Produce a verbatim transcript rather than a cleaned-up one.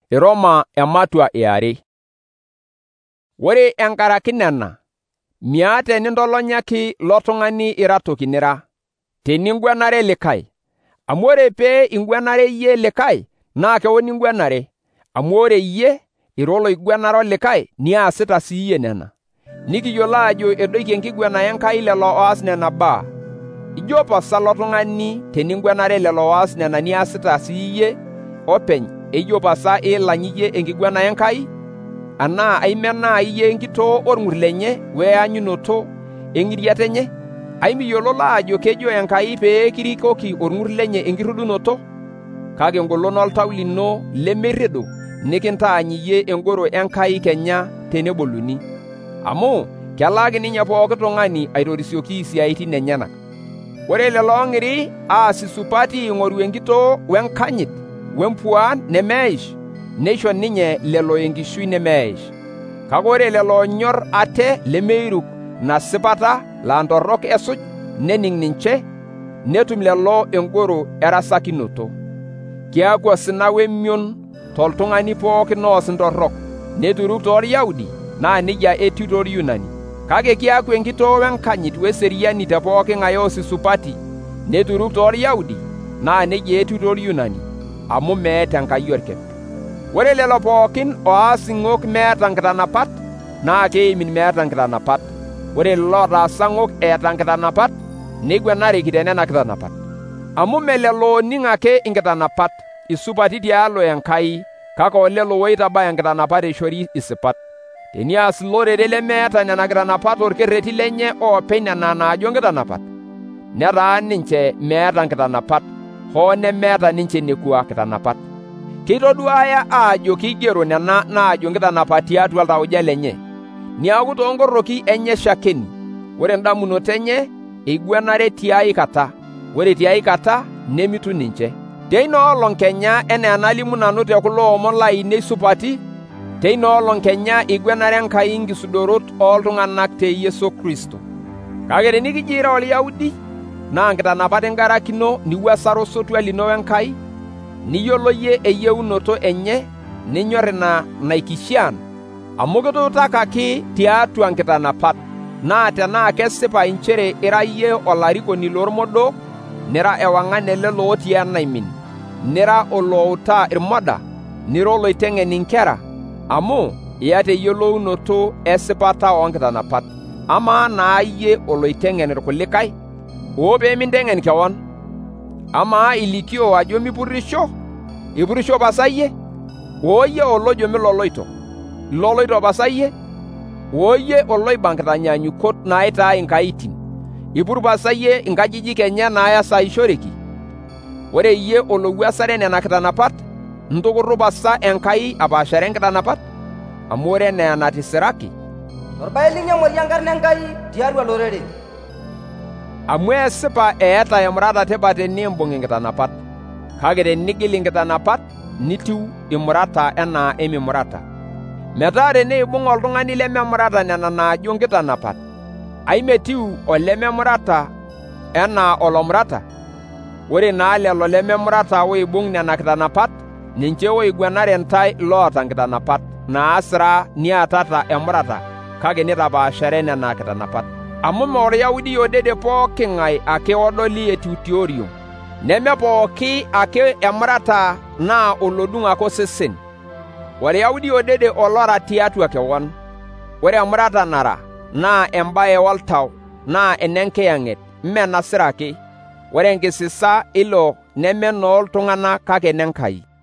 Roma ematua iare. Ore enkaraki nena, miata enintolonyaki lo tung'ani ira toki nira, teningwenare likae. Amu ore pee ingwenare iyie likae, naa kewon ingwenare, amu ore iyie ira oloigwenaro likae, niasita siiyie nena. Nikiyiolo ajo edoikie enkigwena Enkai lelo oas nena baa. Ijo pasa lo tung'ani teningwenare lelo oas nena niasita siiyie openy, ejo pasa ilany iyie enkigwena Enkai? Anaa aimenaa iyie enkitoo orng'ur lenye weanyunoto eng'iriata enye? Aimiyiololo ajo kejo Enkai pee kirikoki orng'ur lenye enkirrudunoto? Kake engolon oltau lino lemerredo nikintaany iyie engoro Enkai kenya teneboluni. Amu kelaaki ninye pooki tung'ani aitorisioki isiaitin enyenak. Ore lelo ong'iri aas isupati ing'oru enkitoo wenkanyit wempuan nemeish, neisho ninye lelo enkishui nemeish. Kake ore lelo onyor ate lemeiruk ina sipata laa ntorrok esuj, nening ninche, netum lelo engoro erasakinoto. Kiaku osina wemion toltung'ani pookin oos ntorrok, neturuk toorYahudi, naa nejia etiu toorYunani. Kake kiaku enkitoo wenkanyit weseriani te pooki ng'ae oos isupati, neturuk toorYahudi, naa nejia etiu toorYunani, amu meeta Enkai orkep. Ore lelo pookin oas ing'ok meeta nkitanapat, naa keimin meeta nkitanapat. Ore lelo otaasa ng'ok eeta nkitanapat, neigwenareki tenena kitanapat. Amu me lelo oning' ake inkitanapat isupati tialo Enkai, kake olelo oitabaya nkitanapat eishori isipat. Tenias lorere lemeeta nena kitanapat orkerreti lenye oopeny nena naajo nkitanapat, netaa ninche meeta nkitanapat, hoo nemeeta ninche nekua kitanapat. Keitoduaya aajo keigero nena naajo nkitanapat tiatua iltauja lenye, niaku toonkoroki enye shakeni. Ore indamunot enye eigwenare tiai kata, ore tiai kata nemitu ninche. Teina olong kenya enaa enalimu nanu te kulo omon lainei supati, teina olong kenya igwenare Enkai inkisudorot ooltung'anak te Yesu Kristo. Kake tenikijo ira Olyahudi, naa nkitanapat ingarakino niwuasaro osotua lino Enkai, niyiolo yie eyieunoto enye, ninyor ina naikishian, amu kituutakaki tiatua nkitanapat. Naa tenaa kesipa inchere ira yie olarikoni loormodok, nira ewang'an ele lootii enaimin, nira oloutaa irmoda, nira oloiteng'en inkera, amu iyata eyiolounoto esipata oonkitanapat. Amaa naa iyie oloiteng'en irkulikae? Oo pee minteng'en kewon? Amaa ilikio ajo mipurrisho? Ipurisho pasa iyie? Oo iyie olojo miloloito? Iloloito pasa iyie? Oo iyie oloiba nkitanyaanyukot naitaa inkaitin? Ipur pasa iyie inkajijik enye naasaishoreki? Ore iyie olowuasare nena kitanapat, ntukurru pasa Enkai apaashare nkitanapat? Amu ore enaa enatisiraki, torbae linyamori enkarna Enkai tiatua lorere. Amu esipa eeta emurata tipat teniimbung' inkitanapat, kake tenigil inkitanapat nitiu imurata enaa emimurata. Metaa teneibung' oltung'ani lememurata nena naajo nkitanapat, ai metiu olememurata enaa olomurata? Ore naa lelo lememurata oibung' nena kitanapat, ninche oigwenare ntae loota nkitanapat naasira niatata emurata, kake nitapaashare nena kitanapat. Amu mee Oryahudi odede pooki ng'ae ake odoli etiu tioriong, neme pooki ake emurata naa olodung' ake osesen. Oryahudi odede olara tiatua kewon. Ore emurata nara naa embaye oltau, naa enenkiyang'et, mee nasira ake. Ore enkisisa ilo neme nooltung'anak kake nenkai.